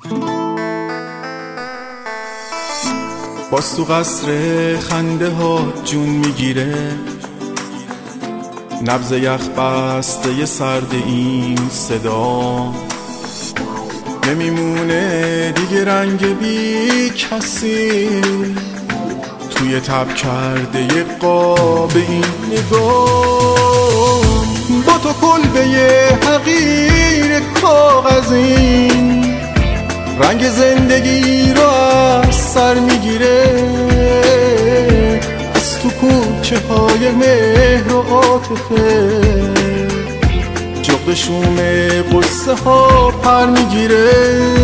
باز تو قصر خنده ها جون میگیره، نبض یخ بسته سرد این صدا. نمیمونه دیگه رنگ بی کسی توی تب کرده ی قاب این نگاه. با تو کلبه حقیر کاغذی رنگ زندگی رو از سر میگیره، از تو کوچه های مهر و عاطفه جغد شوم قصه ها پر میگیره.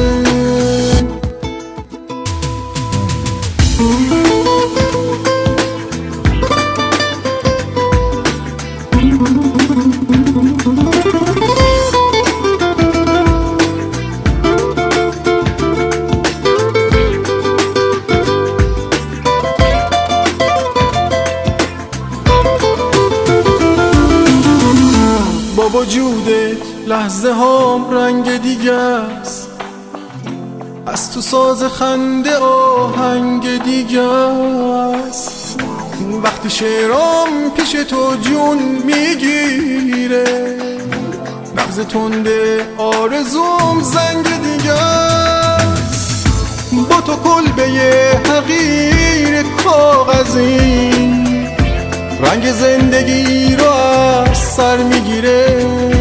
با وجودت لحظه هام رنگ دیگه است، از تو ساز خنده آهنگ دیگه است. وقتی شعرام پیش تو جون میگیره، نبض تنده آرزوم زنگ دیگه است. با تو کلبه حقیر کاغذی رنگ زندگی رو از سر میگیره،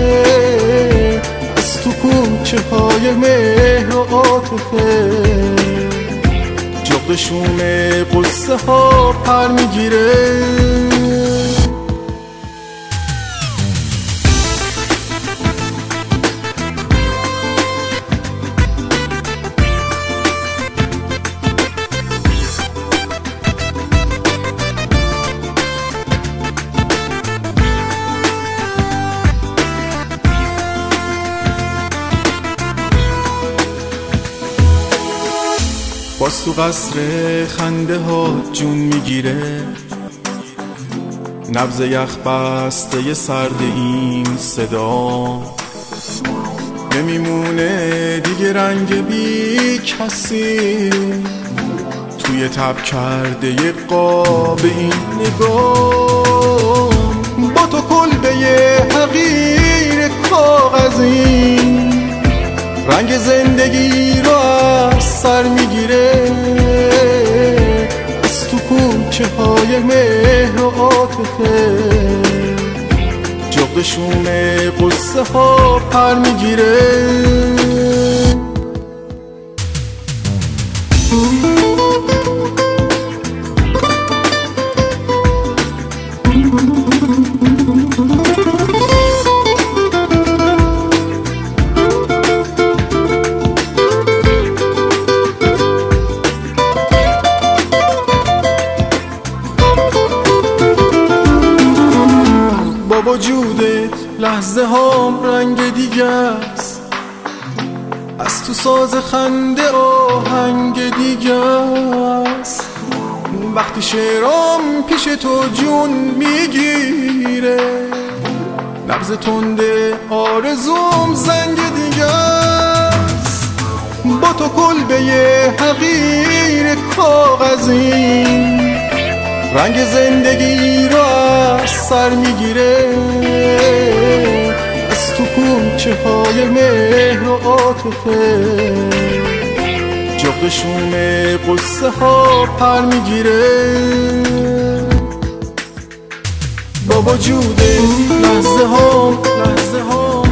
از تو کوچه های مهر و عاطفه جغد شوم قصه ها پر میگیره. باز تو قصر خنده ها جون میگیره، نبض یخ بسته سرد این صدا. نمیمونه دیگه رنگ بی کسی توی تب کرده ی قاب این نگاه. با تو کلبه حقیر کاغذی رنگ زندگی رو از سر میگیره، از تو کوچه های مهر و عاطفه جغد شوم قصه ها پر میگیره. با وجودت لحظه هام رنگ دیگه است، از تو ساز خنده آهنگ دیگه است. وقتی شعرام پیش تو جون میگیره، نبض تنده آرزوم زنگ دیگه است. با تو کلبه حقیر کاغذی رنگ زندگی رو از سر میگیره، از تو کوچه های مهر و عاطفه جغد شوم قصه ها پر میگیره. با وجود لحظه ها